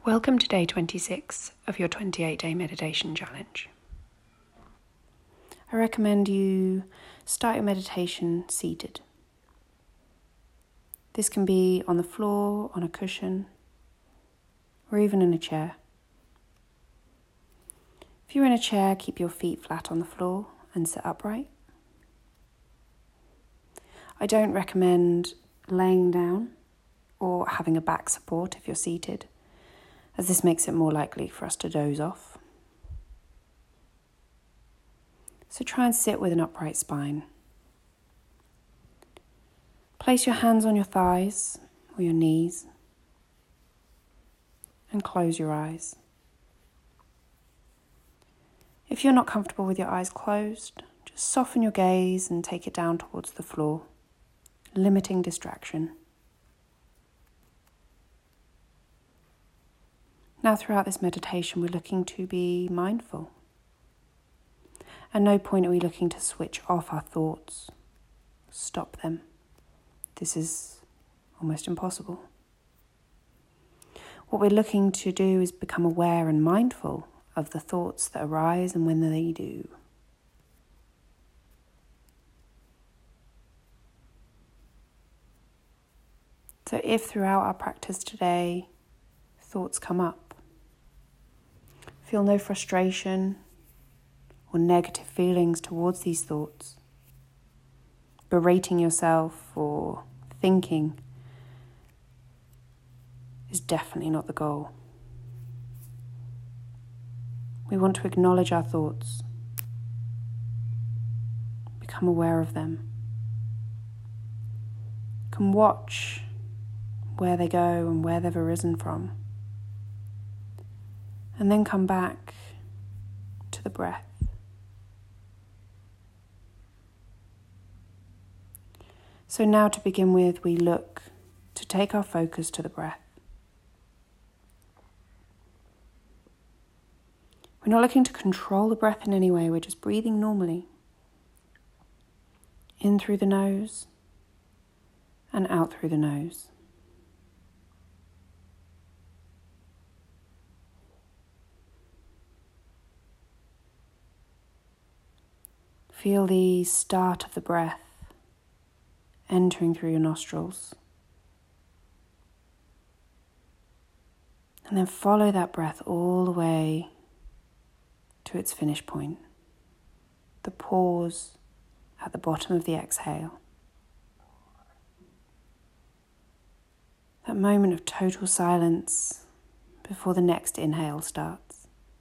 Welcome to day 26 of your 28-day meditation challenge. I recommend you start your meditation seated. This can be on the floor, on a cushion, or even in a chair. If you're in a chair, keep your feet flat on the floor and sit upright. I don't recommend laying down or having a back support if you're seated, as this makes it more likely for us to doze off. So try and sit with an upright spine. Place your hands on your thighs or your knees and close your eyes. If you're not comfortable with your eyes closed, just soften your gaze and take it down towards the floor, limiting distraction. Now, throughout this meditation, we're looking to be mindful. At no point are we looking to switch off our thoughts, stop them. This is almost impossible. What we're looking to do is become aware and mindful of the thoughts that arise and when they do. So if throughout our practice today, thoughts come up, feel no frustration or negative feelings towards these thoughts. Berating yourself or thinking is definitely not the goal. We want to acknowledge our thoughts, become aware of them. You can watch where they go and where they've arisen from. And then come back to the breath. So now to begin with, we look to take our focus to the breath. We're not looking to control the breath in any way, we're just breathing normally. In through the nose and out through the nose. Feel the start of the breath entering through your nostrils. And then follow that breath all the way to its finish point, the pause at the bottom of the exhale. That moment of total silence before the next inhale starts.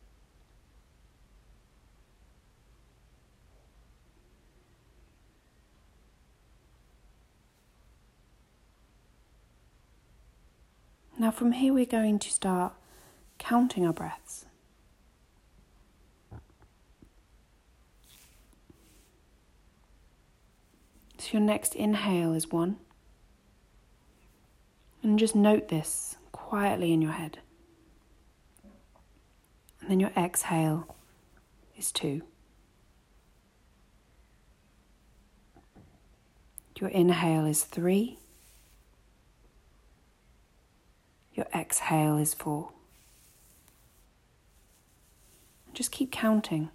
Now from here we're going to start counting our breaths. So your next inhale is 1. And just note this quietly in your head. And then your exhale is 2. Your inhale is 3. Your exhale is 4. Just keep counting.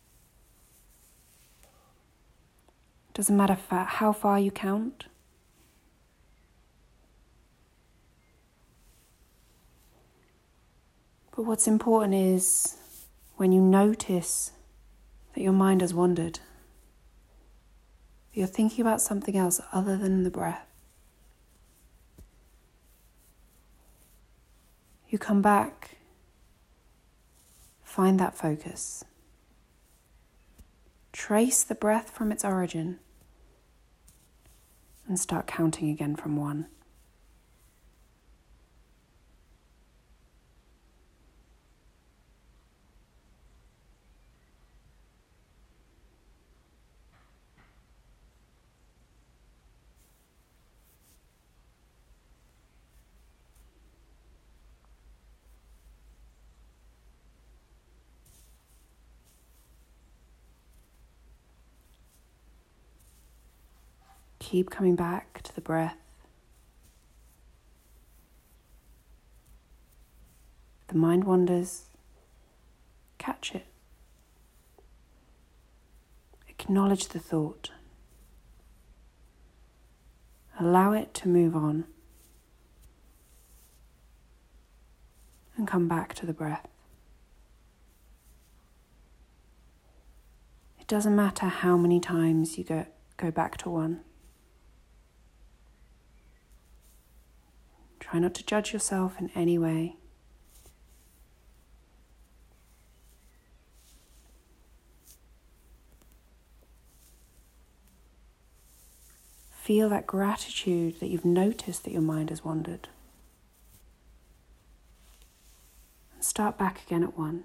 Doesn't matter how far you count. But what's important is when you notice that your mind has wandered, that you're thinking about something else other than the breath. You come back, find that focus. Trace the breath from its origin and start counting again from 1. Keep coming back to the breath. the mind wanders, catch it. Acknowledge the thought. Allow it to move on. And come back to the breath. It doesn't matter how many times you go back to one. Try not to judge yourself in any way. Feel that gratitude that you've noticed that your mind has wandered. And start back again at one.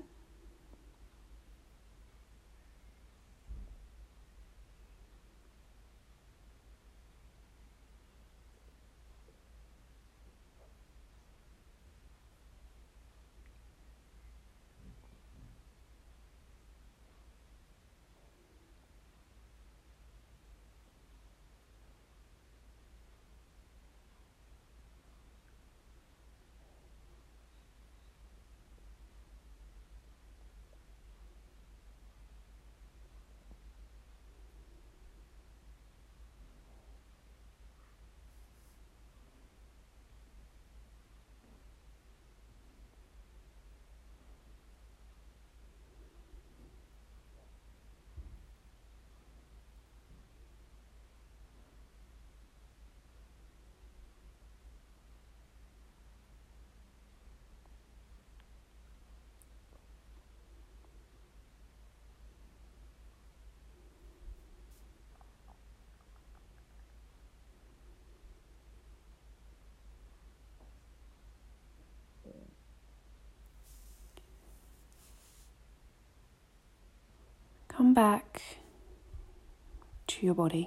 Come back to your body.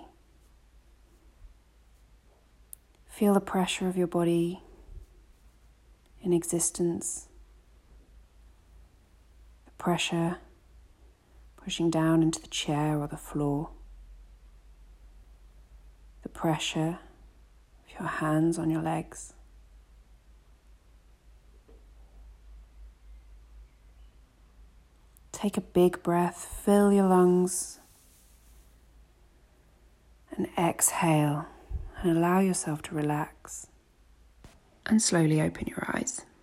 Feel the pressure of your body in existence. The pressure pushing down into the chair or the floor. The pressure of your hands on your legs. Take a big breath, fill your lungs, and exhale, and allow yourself to relax. And slowly open your eyes.